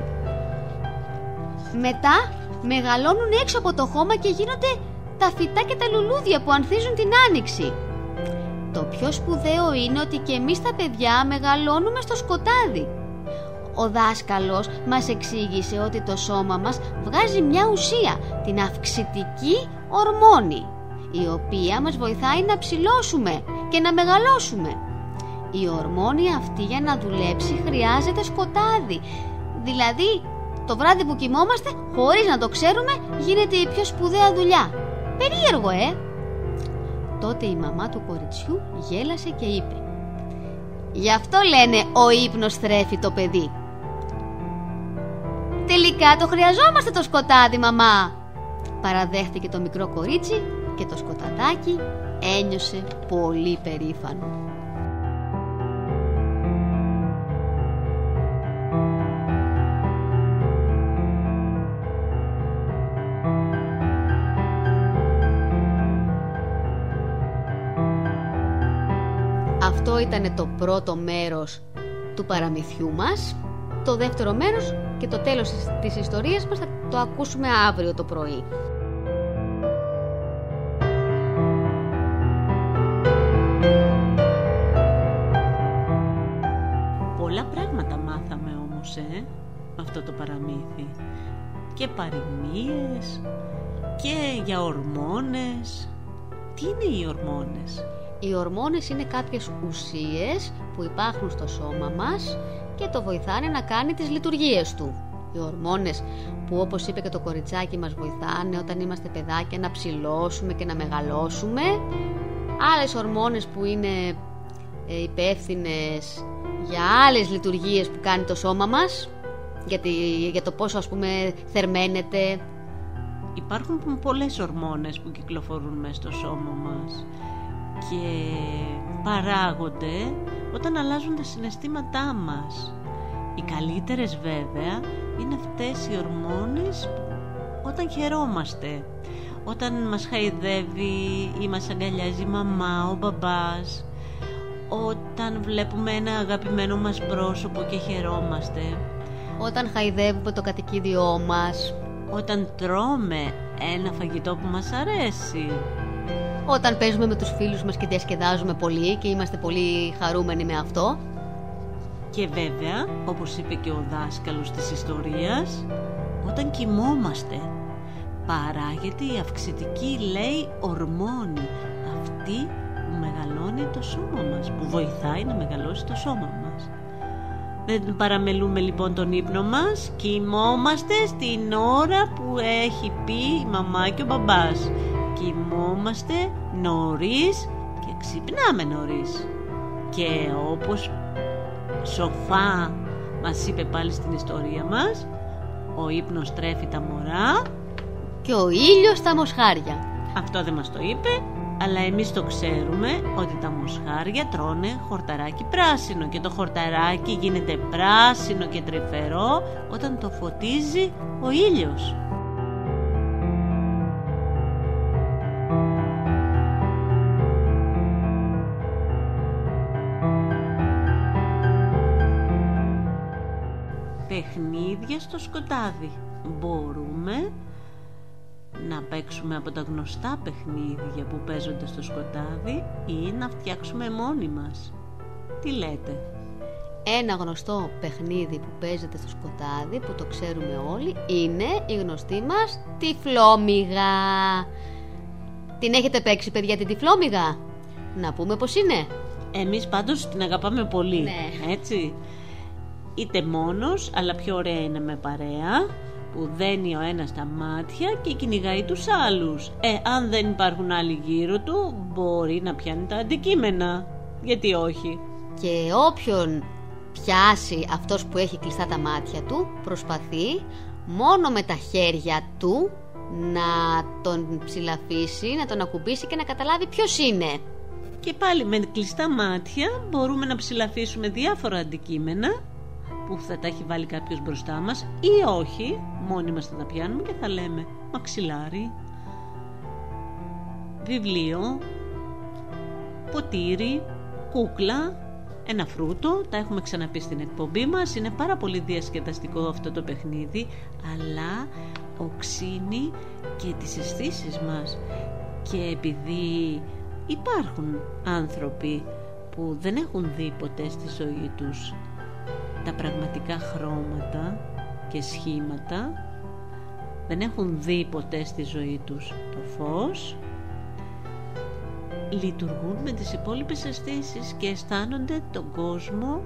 Μετά μεγαλώνουν έξω από το χώμα και γίνονται τα φυτά και τα λουλούδια που ανθίζουν την άνοιξη. Το πιο σπουδαίο είναι ότι και εμείς τα παιδιά μεγαλώνουμε στο σκοτάδι. Ο δάσκαλος μας εξήγησε ότι το σώμα μας βγάζει μια ουσία, την αυξητική ορμόνη, η οποία μας βοηθάει να ψηλώσουμε και να μεγαλώσουμε. Η ορμόνη αυτή για να δουλέψει χρειάζεται σκοτάδι. Δηλαδή, το βράδυ που κοιμόμαστε, χωρίς να το ξέρουμε, γίνεται η πιο σπουδαία δουλειά. Περίεργο, ε? Τότε η μαμά του κοριτσιού γέλασε και είπε: «Γι' αυτό λένε ο ύπνος θρέφει το παιδί». «Τελικά το χρειαζόμαστε το σκοτάδι, μαμά», παραδέχτηκε το μικρό κορίτσι και το σκοταδάκι ένιωσε πολύ περήφανο. Αυτό ήταν το πρώτο μέρος του παραμυθιού μας. Το δεύτερο μέρος και το τέλος της ιστορίας μας θα το ακούσουμε αύριο το πρωί. Πολλά πράγματα μάθαμε όμως, ε, με αυτό το παραμύθι. Και παροιμίες και για ορμόνες. Τι είναι οι ορμόνες? Οι ορμόνες είναι κάποιες ουσίες που υπάρχουν στο σώμα μας και το βοηθάνε να κάνει τις λειτουργίες του. Οι ορμόνες που, όπως είπε και το κοριτσάκι, μας βοηθάνε όταν είμαστε παιδάκια να ψηλώσουμε και να μεγαλώσουμε. Άλλες ορμόνες που είναι ε, υπεύθυνες για άλλες λειτουργίες που κάνει το σώμα μας, για, τη, για το πόσο, ας πούμε, θερμαίνεται. Υπάρχουν πολλές ορμόνες που κυκλοφορούν μέσα στο σώμα μας και παράγονται όταν αλλάζουν τα συναισθήματά μας. Οι καλύτερες βέβαια είναι αυτές οι ορμόνες όταν χαιρόμαστε, όταν μας χαϊδεύει ή μας αγκαλιάζει η μαμά, ο μπαμπάς, όταν βλέπουμε ένα αγαπημένο μας πρόσωπο και χαιρόμαστε, όταν χαϊδεύουμε το κατοικίδιό μας, όταν τρώμε ένα φαγητό που μας αρέσει, όταν παίζουμε με τους φίλους μας και διασκεδάζουμε πολύ και είμαστε πολύ χαρούμενοι με αυτό. Και βέβαια, όπως είπε και ο δάσκαλος της ιστορίας, όταν κοιμόμαστε παράγεται η αυξητική, λέει, ορμόνη, αυτή που μεγαλώνει το σώμα μας, που βοηθάει να μεγαλώσει το σώμα μας. Δεν παραμελούμε λοιπόν τον ύπνο μας, κοιμόμαστε στην ώρα που έχει πει η μαμά και ο μπαμπάς. Κοιμόμαστε νωρίς και ξυπνάμε νωρίς. Και όπως σοφά μας είπε πάλι στην ιστορία μας, ο ύπνος τρέφει τα μωρά και ο ήλιος τα μοσχάρια. Αυτό δεν μας το είπε, αλλά εμείς το ξέρουμε ότι τα μοσχάρια τρώνε χορταράκι πράσινο και το χορταράκι γίνεται πράσινο και τρυφερό όταν το φωτίζει ο ήλιος. Παιχνίδια στο σκοτάδι. Μπορούμε να παίξουμε από τα γνωστά παιχνίδια που παίζονται στο σκοτάδι ή να φτιάξουμε μόνοι μας. Τι λέτε? Ένα γνωστό παιχνίδι που παίζεται στο σκοτάδι, που το ξέρουμε όλοι, είναι η γνωστή μας τυφλόμυγα. Την έχετε παίξει, παιδιά, την τυφλόμυγα? Να πούμε πως είναι. Εμείς πάντως την αγαπάμε πολύ, ναι. Έτσι. Είτε μόνος, αλλά πιο ωραία είναι με παρέα. που δένει ο ένας τα μάτια και κυνηγάει τους άλλους. Ε, αν δεν υπάρχουν άλλοι γύρω του, μπορεί να πιάνει τα αντικείμενα. Γιατί όχι? Και όποιον πιάσει αυτός που έχει κλειστά τα μάτια του, προσπαθεί μόνο με τα χέρια του να τον ψηλαφίσει, να τον ακουμπήσει και να καταλάβει ποιος είναι. Και πάλι με κλειστά μάτια μπορούμε να ψηλαφίσουμε διάφορα αντικείμενα που θα τα έχει βάλει κάποιος μπροστά μας ή όχι, μόνοι μας θα τα πιάνουμε και θα λέμε μαξιλάρι, βιβλίο, ποτήρι, κούκλα, ένα φρούτο. Τα έχουμε ξαναπεί στην εκπομπή μας. Είναι πάρα πολύ διασκεδαστικό αυτό το παιχνίδι, αλλά οξύνει και τις αισθήσεις μας. Και επειδή υπάρχουν άνθρωποι που δεν έχουν δει ποτέ στη ζωή τους τα πραγματικά χρώματα και σχήματα, δεν έχουν δει ποτέ στη ζωή τους το φως, λειτουργούν με τις υπόλοιπες αισθήσεις και αισθάνονται τον κόσμο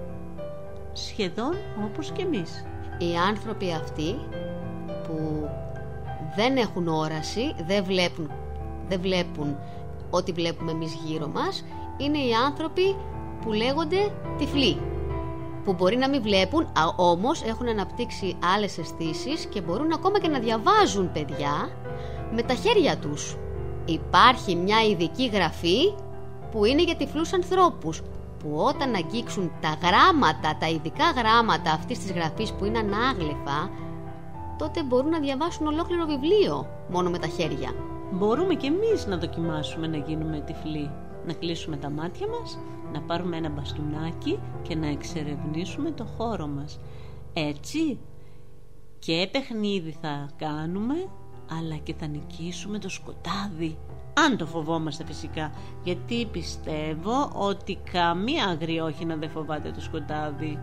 σχεδόν όπως και εμείς. Οι άνθρωποι αυτοί που δεν έχουν όραση, δεν βλέπουν, δεν βλέπουν ό,τι βλέπουμε εμείς γύρω μας, είναι οι άνθρωποι που λέγονται τυφλοί, που μπορεί να μην βλέπουν, όμως έχουν αναπτύξει άλλες αισθήσεις και μπορούν ακόμα και να διαβάζουν, παιδιά, με τα χέρια τους. Υπάρχει μια ειδική γραφή που είναι για τυφλούς ανθρώπους, που όταν αγγίξουν τα γράμματα, τα ειδικά γράμματα αυτής της γραφής που είναι ανάγλυφα, τότε μπορούν να διαβάσουν ολόκληρο βιβλίο μόνο με τα χέρια. Μπορούμε και εμείς να δοκιμάσουμε να γίνουμε τυφλοί. Να κλείσουμε τα μάτια μας, να πάρουμε ένα μπαστούνάκι και να εξερευνήσουμε το χώρο μας. Έτσι και παιχνίδι θα κάνουμε, αλλά και θα νικήσουμε το σκοτάδι. Αν το φοβόμαστε φυσικά, γιατί πιστεύω ότι καμία αγριόχινα δεν φοβάται το σκοτάδι.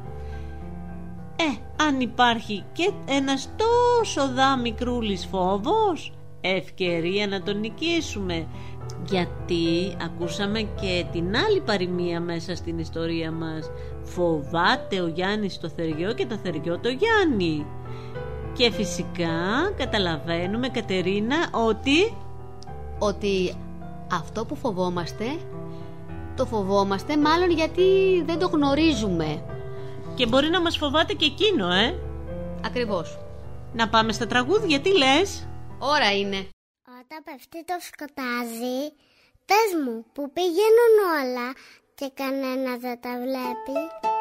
Ε, αν υπάρχει και ένας τόσο δα μικρούλης φόβος, ευκαιρία να τον νικήσουμε. Γιατί ακούσαμε και την άλλη παροιμία μέσα στην ιστορία μας. Φοβάται ο Γιάννης το θεριό και το θεριό το Γιάννη. Και φυσικά καταλαβαίνουμε, Κατερίνα, ότι ότι αυτό που φοβόμαστε το φοβόμαστε μάλλον γιατί δεν το γνωρίζουμε. Και μπορεί να μας φοβάται και εκείνο, ε Ακριβώς. Να πάμε στα τραγούδια, τι λες? Ώρα είναι. Όταν πέφτει το σκοτάδι, πες μου που πηγαίνουν όλα και κανένα δεν τα βλέπει.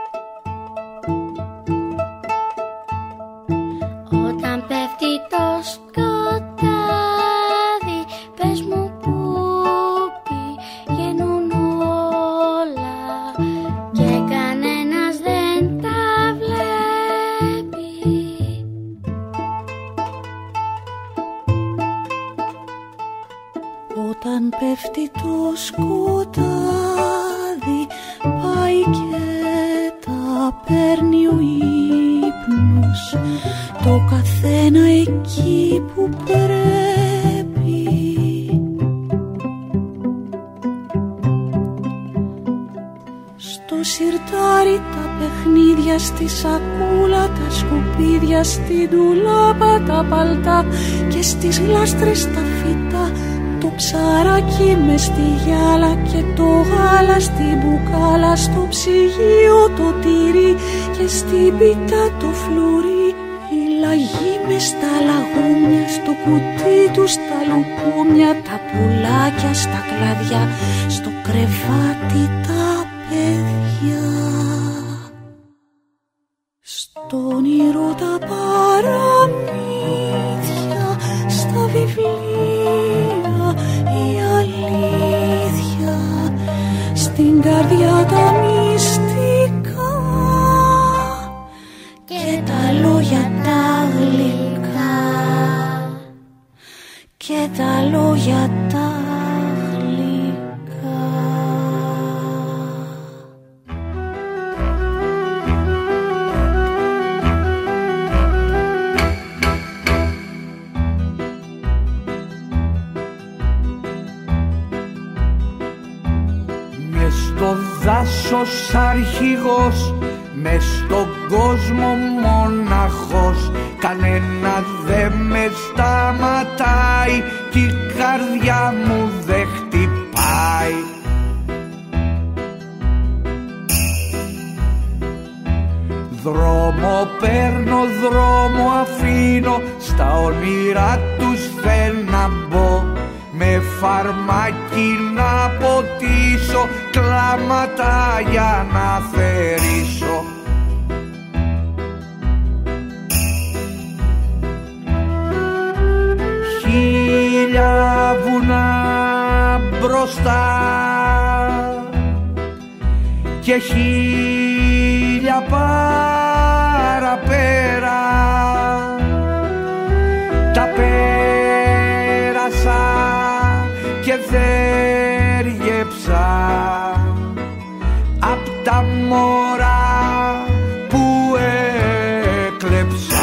Όταν πέφτει το σκοτάδι, πες μου που πηγαίνουν όλα και κανένας δεν τα βλέπει. Όταν πέφτει το σκοτάδι, πάει και τα παίρνει ο ύπνος, το καθένα εκεί που πρέπει. Στο σιρτάρι τα παιχνίδια, στη σακούλα τα σκουπίδια, στην ντουλάπα τα παλτά και στις γλάστρες τα φυτά. Το ψαράκι μες στη γυάλα και το γάλα στην μπουκάλα, στο ψυγείο το τυρί και στην πίτα το φλουρί. Η λαγή μες στα λαγούμια, στο κουτί τους τα λουκούμια, τα πουλάκια στα κλαδιά, στο κρεβάτι τα παιδιά. Στον όνειρο τα παραμύθια, στα βιβλία η αλήθεια, στην καρδιά τα μυστικά και τα λόγια τα γλυκά, και τα λόγια τα γλυκά. Μες στο δάσος αρχηγός μες στον κόσμο μοναχός, κανένας δε με σταματάει κι η καρδιά μου δε χτυπάει. Δρόμο παίρνω, δρόμο αφήνω, στα όνειρά τους θέλω να μπω, με φαρμάκι να ποτίσω, κλάματα για να θερήσω. Χίλια βουνά μπροστά και χίλια παραπέρα, τα πέρασα και θέριεψα απ' τα μωρά που έκλεψα.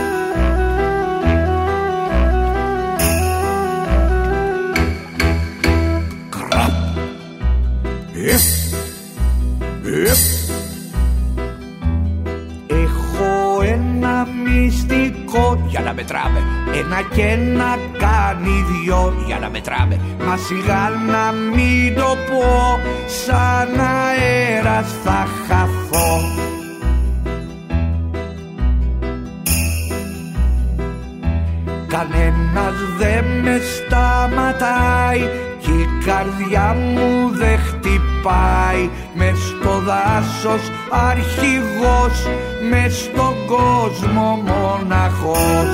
Κραπ, εφ, εφ. Έχω ένα μυστικό για να μετράμε, ένα και ένα κάνει δυο για να μετράμε, μα σιγά να μην το πω, σαν αέρας θα χαθώ. Κανένας δε με σταματάει κι η καρδιά μου δε χτυπάει, μες στο δάσος αρχηγός, μες στον κόσμο μοναχός.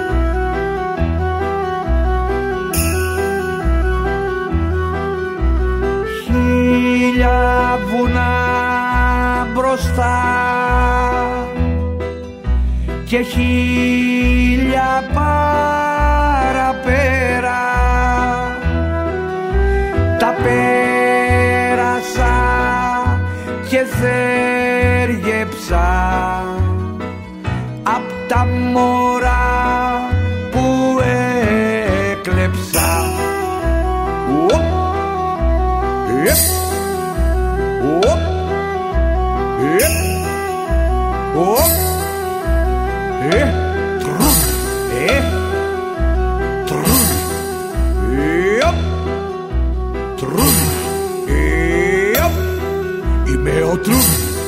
Χίλια βουνά μπροστά και χίλια παραπέρα, τα πέρασα και θέριεψα απ' τα μωρά που έκλεψα. Είμαι ο Τρούμ.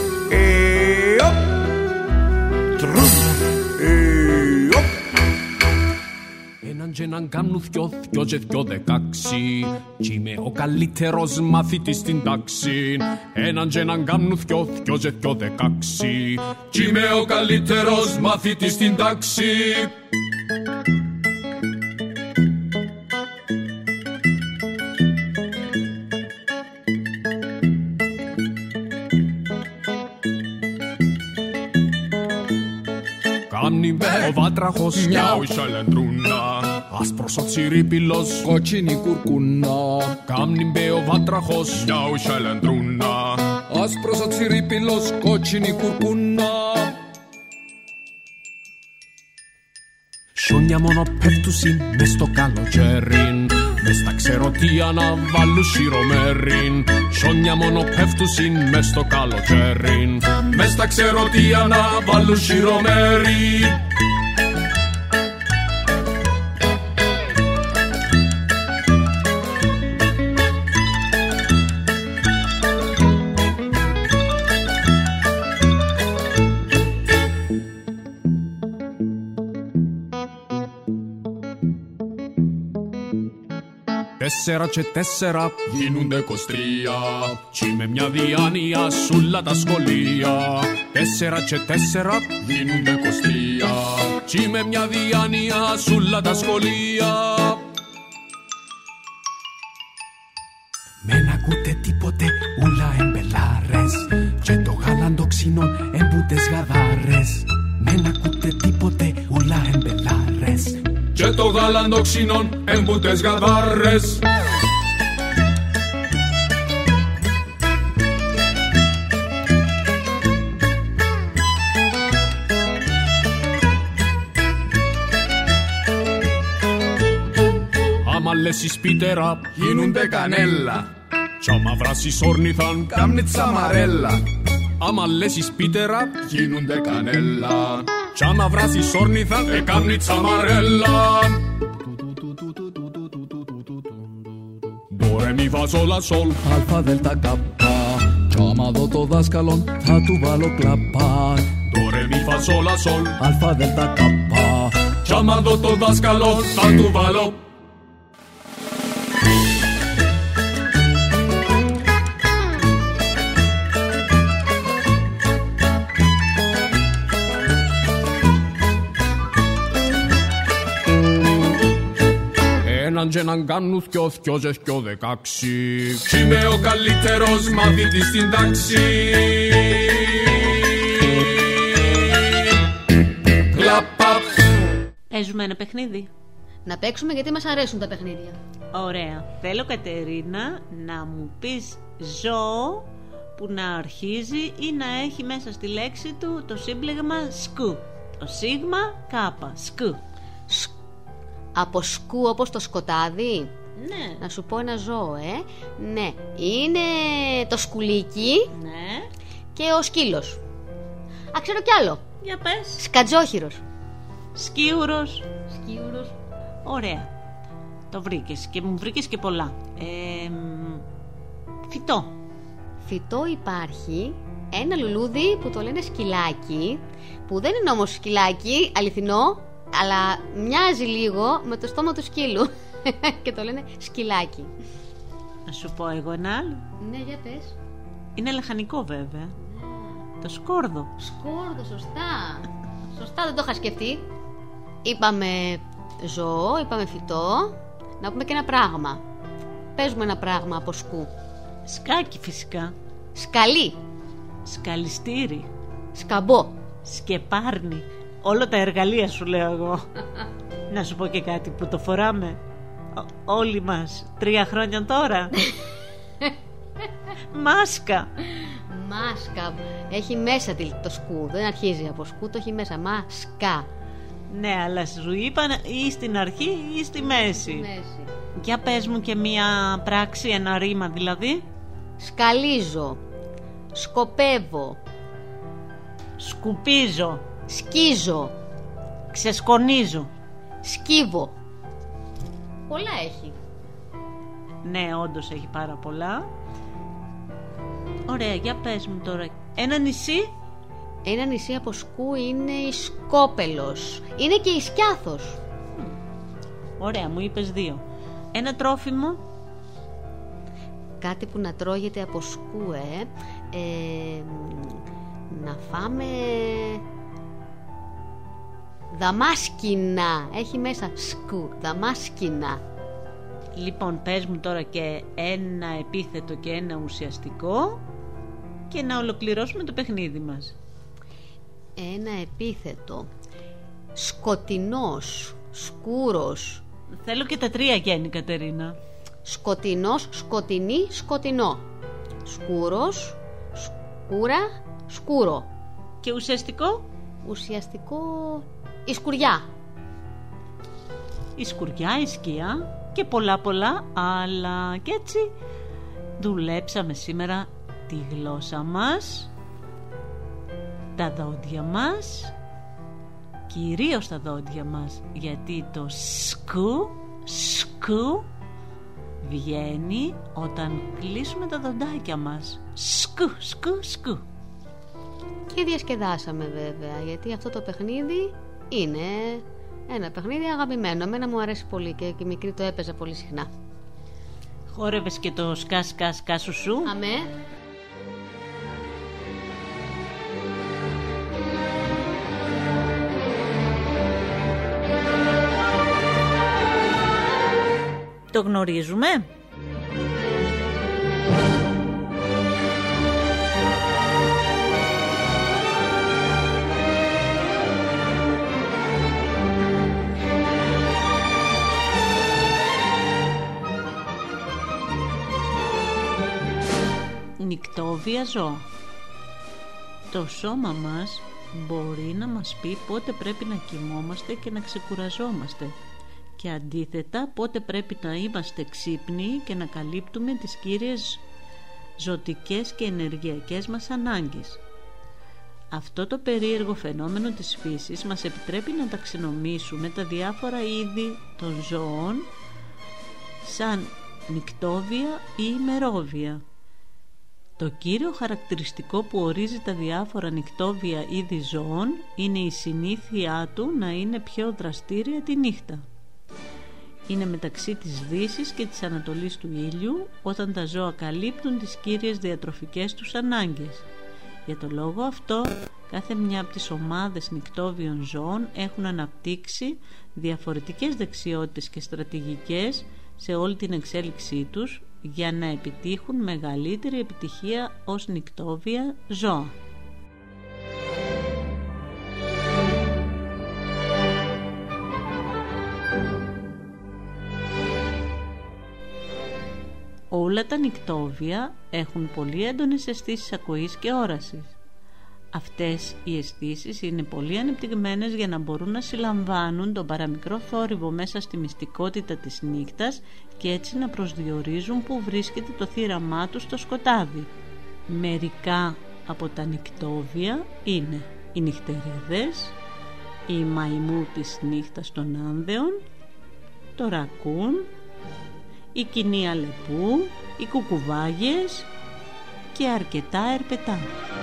Έναν και έναν κάνουν δυο, δυο και δυο δεκάξι, κι είμαι ο καλύτερος μαθητής στην τάξη. Έναν και έναν κάνουν δυο, δυο και δυο δεκάξι, κι είμαι ο καλύτερος μαθητής στην τάξη. Ο βάτραχος μια η σαλεντρούνα, άσπρος ο τσιρίπιλος, κότσινη κουρκούνα. Κάμνη μπε ο βάτραχος μια η σαλεντρούνα, άσπρος ο τσιρίπιλος, κότσινη κουρκούνα. Σιόνια μόνο πέφτουσιν μες στο καλοκαίριν, μες στα ξεροτία να βάλουν σιρομέριν. Σιόνια μόνο πέφτουσιν μες στο καλοκαίριν, μες στα ξεροτία να βάλουν σιρομέριν. Τέσσερα και τέσσερα γίνονται εικοσιτρία, κι με μια διάνοια σ' όλα τα σχολεία. Τέσσερα και τέσσερα γίνονται εικοσιτρία, κι με μια διάνοια σ' όλα τα σχολεία. Μεν ακούτε τίποτε ούλα εμπελάρες, και το γάλαν το ξινόν εμπουτες γαδάρες. Μεν ακούτε τίποτε ούλα εμπελάρες, και το γάλαν το ξινόν εμπουτες γαδάρες. Άμα λες εις πίτερα γίνουνται κανέλα, κι άμα βράσεις όρνηθαν κάμνει τσαμαρέλα. άμα λέσεις πίτερα, γίνονται κανέλα. Κι άμα βράσεις όρνηθα, έκαμνει τσαμαρέλα. Ντο ρε μι φα σολ λα σολ, αλφα δέλτα καπά. Κι άμα δω το δάσκαλον, θα του βάλω κλαπά. Ντο ρε μι φα σολ λα σολ, αλφα δέλτα καπά. Κι άμα δω το δάσκαλον, θα του βάλω. Έναν και έναν κάνουν θκιο, θκιο και θκιο δεκάξι. Κι είμαι ο καλύτερος μαθητής στην τάξη. Κλαπαπ. Παίζουμε ένα παιχνίδι. Να παίξουμε γιατί μας αρέσουν τα παιχνίδια. Ωραία. Θέλω, Κατερίνα, να μου πεις ζώο που να αρχίζει ή να έχει μέσα στη λέξη του το σύμπλεγμα σκου. Το σίγμα κάπα. Σκου. Από σκου όπως το σκοτάδι. Ναι. Να σου πω ένα ζώο, ε. Ναι. Είναι το σκουλίκι. Ναι. Και ο σκύλος. Α, ξέρω κι άλλο. Για πες. Σκατζόχυρος. Σκίουρος. Σκίουρος. Ωραία. Το βρήκες και μου βρήκες και πολλά. ε, Φυτό. Φυτό υπάρχει ένα λουλούδι που το λένε σκυλάκι, που δεν είναι όμως σκυλάκι αληθινό, αλλά μοιάζει λίγο με το στόμα του σκύλου και το λένε σκυλάκι. Να σου πω εγώ ένα άλλο. Ναι, για πες. Είναι λαχανικό βέβαια. Ναι. Το σκόρδο. Σκόρδο, σωστά. Σωστά, δεν το είχα σκεφτεί. Είπαμε ζώο, είπαμε φυτό. Να πούμε και ένα πράγμα. Παίζουμε ένα πράγμα από σκου. Σκάκι φυσικά. Σκαλί. Σκαλιστήρι. Σκαμπό. Σκεπάρνι. Όλα τα εργαλεία σου λέω εγώ. Να σου πω και κάτι που το φοράμε Ό, όλοι μας τρία χρόνια τώρα. Μάσκα. Μάσκα. Έχει μέσα το σκου. Δεν αρχίζει από σκου, το έχει μέσα. Μάσκα. Ναι, αλλά σου είπαν ή στην αρχή ή στη μέση. μέση. Για πες μου και μία πράξη, ένα ρήμα δηλαδή. Σκαλίζω. Σκοπεύω. Σκουπίζω. Σκίζω. Ξεσκονίζω. Σκύβω. Πολλά έχει. Ναι, όντως έχει πάρα πολλά. Ωραία, για πες μου τώρα. Ένα νησί. Ένα νησί από σκου είναι η Σκόπελος. Είναι και η Σκιάθος. Ωραία, μου είπες δύο. Ένα τρόφιμο. Κάτι που να τρώγεται από σκου, ε. ε να φάμε δαμάσκηνα. Έχει μέσα σκου. Δαμάσκηνα. Λοιπόν, πες μου τώρα και ένα επίθετο και ένα ουσιαστικό και να ολοκληρώσουμε το παιχνίδι μας. Ένα επίθετο. Σκοτεινός. Σκούρος. Θέλω και τα τρία γέννη, Κατερίνα. Σκοτεινός, σκοτεινή, σκοτεινό. Σκούρος, σκούρα, σκούρο. Και ουσιαστικό. Ουσιαστικό, η σκουριά. Η σκουριά, η σκιά και πολλά πολλά άλλα. Και έτσι δουλέψαμε σήμερα τη γλώσσα μας, τα δόντια μας, κυρίως τα δόντια μας, γιατί το σκου, σκου βγαίνει όταν κλείσουμε τα δοντάκια μας. Σκου, σκου, σκου. Και διασκεδάσαμε βέβαια, γιατί αυτό το παιχνίδι είναι ένα παιχνίδι αγαπημένο. Εμένα μου αρέσει πολύ και, και μικρή το έπαιζα πολύ συχνά. Χόρευες και το σκά σκά σκά σου σου. Αμέ. Το γνωρίζουμε. Νυκτόβια ζώα. Το σώμα μας μπορεί να μας πει πότε πρέπει να κοιμόμαστε και να ξεκουραζόμαστε, και αντίθετα πότε πρέπει να είμαστε ξύπνοι και να καλύπτουμε τις κύριες ζωτικές και ενεργειακές μας ανάγκες. Αυτό το περίεργο φαινόμενο της φύσης μας επιτρέπει να ταξινομήσουμε τα διάφορα είδη των ζώων σαν νικτόβια ή ημερόβια. Το κύριο χαρακτηριστικό που ορίζει τα διάφορα νικτόβια είδη ζώων είναι η συνήθειά του να είναι πιο δραστήρια τη νύχτα. Είναι μεταξύ της δύσης και της ανατολής του ήλιου όταν τα ζώα καλύπτουν τις κύριες διατροφικές τους ανάγκες. Για το λόγο αυτό, κάθε μια από τις ομάδες νικτόβιων ζώων έχουν αναπτύξει διαφορετικές δεξιότητες και στρατηγικές σε όλη την εξέλιξή τους για να επιτύχουν μεγαλύτερη επιτυχία ως νικτόβια ζώα. Όλα τα νικτόβια έχουν πολύ έντονες αισθήσεις ακοής και όρασης. Αυτές οι αισθήσεις είναι πολύ ανεπτυγμένες για να μπορούν να συλλαμβάνουν τον παραμικρό θόρυβο μέσα στη μυστικότητα της νύχτας και έτσι να προσδιορίζουν που βρίσκεται το θύραμά τους στο σκοτάδι. Μερικά από τα νικτόβια είναι οι νυχτερέδες, η μαϊμού της νύχτας των Άνδεων, το ρακούν, η κοινή αλεπού, οι κουκουβάγες και αρκετά ερπετά.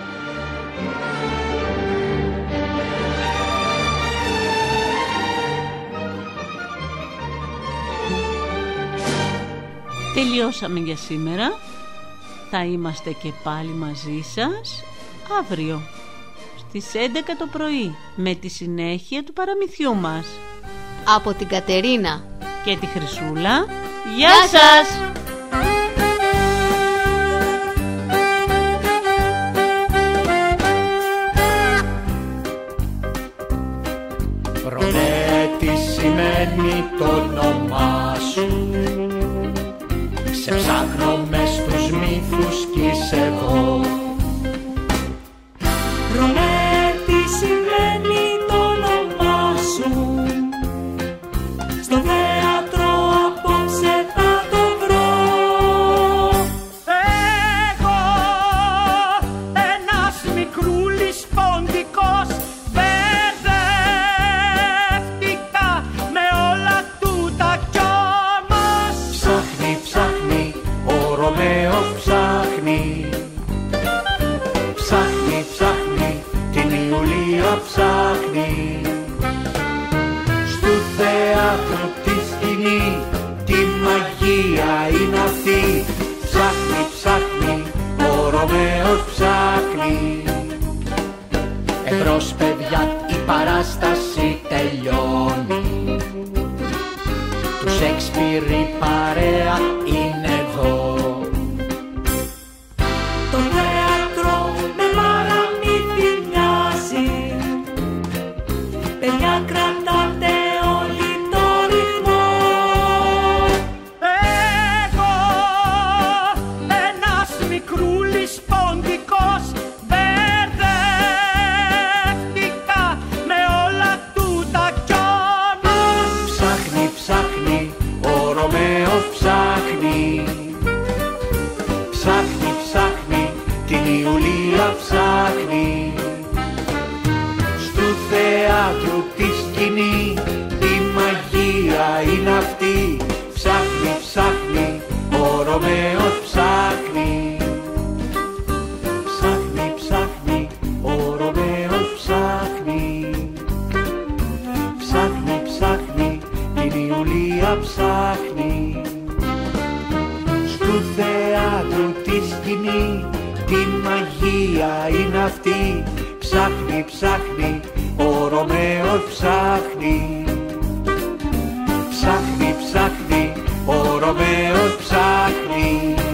Τελειώσαμε για σήμερα. Θα είμαστε και πάλι μαζί σας αύριο στις έντεκα το πρωί με τη συνέχεια του παραμυθιού μας. Από την Κατερίνα και τη Χρυσούλα. Γεια σας! Προνέ, τι σημαίνει το όνομά σου? Σε ψάχνω μες στους μύθους κι είσαι εδώ. Προνέ, τι σημαίνει το όνομά σου? Στο θέατρο απόψε θα το βρω. Εγώ, ένας μικρούλης ποντικός, μπερδεύτηκα με όλα τούτα κι όμως ψάχνει, ψάχνει, ο Ρωμαίο ψάχνει. Ψάχνει, ψάχνει, την Ιουλία ψάχνει. Στου θέατρου τη σκηνή, τη μαγεία είναι αυτή. Ψάχνει, ψάχνει, ο Ρωμαίος ψάχνει. Εμπρός παιδιά, η παράσταση τελειώνει. Του Σέξπιρ η παρέα είναι εδώ. Το θέατρο με παραμύθι μοιάζει. Παιδιά, κρατάτε όλοι το ρυθμό. Εγώ, ένας μικρούλης ποντικός, μπερδεύτηκα με όλα τούτα κι όμως ψάχνει, ψάχνει, ο Ρωμαίος ψάχνει. Ψάχνει, ψάχνει, την Ιουλία ψάχνει. Στου θέατρου τη σκηνή, τη μαγεία είναι αυτή. Ψάχνει, ψάχνει, ο Ρωμαίος ψάχνει. Ψάχνει, ψάχνει, ο Ρωμαίος ψάχνει. Ψάχνει, ψάχνει, την Ιουλία ψάχνει. Στου θέατρου τη σκηνή, τη μαγεία είναι αυτή. Ψάχνει, ψάχνει, ο Ρωμαίος ψάχνει. Ψάχνει, ψάχνει, ο Ρωμαίος ψάχνει.